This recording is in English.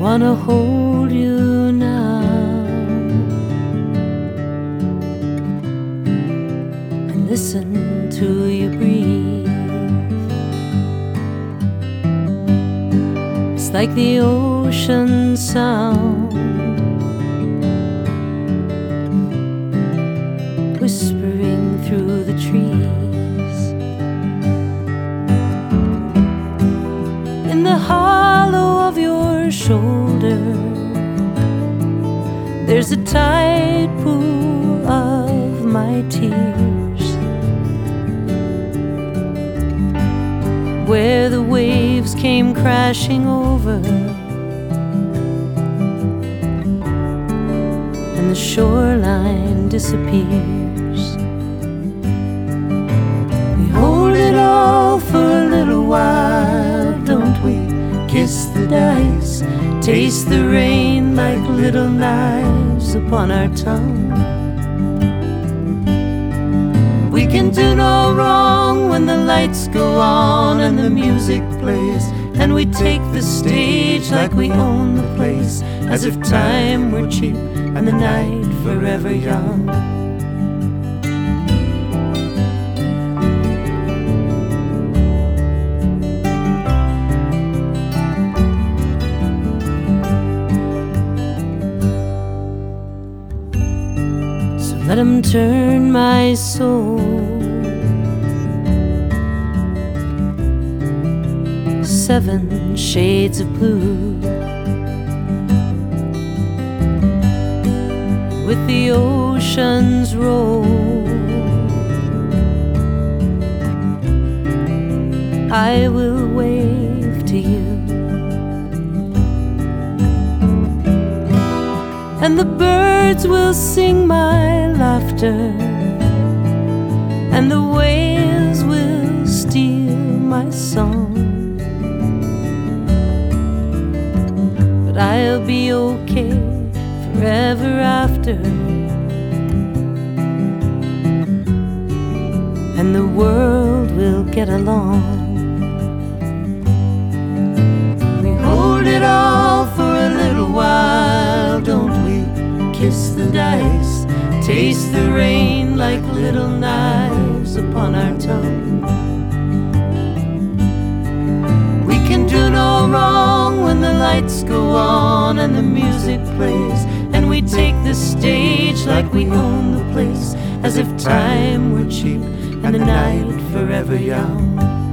wanna hold you now and listen to you breathe. It's like the ocean sound, whispering through the trees. In the hollow of your shoulder, there's a tide pool of my tears, where the waves came crashing over and the shoreline disappears. We hold it all for a little while, don't we? Kiss the dice, taste the rain like little knives upon our tongue. We can do no wrong when the lights go on and the music plays, and we take the stage like we own the place, as if time were cheap and the night forever young. Let 'em turn my soul 7 shades of blue, with the ocean's roll. I will wave to you, and the birds will sing my laughter, and the whales will steal my song. But I'll be okay forever after, and the world will get along. We hold it all for a little while, don't we? Kiss the dice, taste the rain like little knives upon our tongue. We can do no wrong when the lights go on and the music plays, and we take the stage like we own the place, as if time were cheap and the night forever young.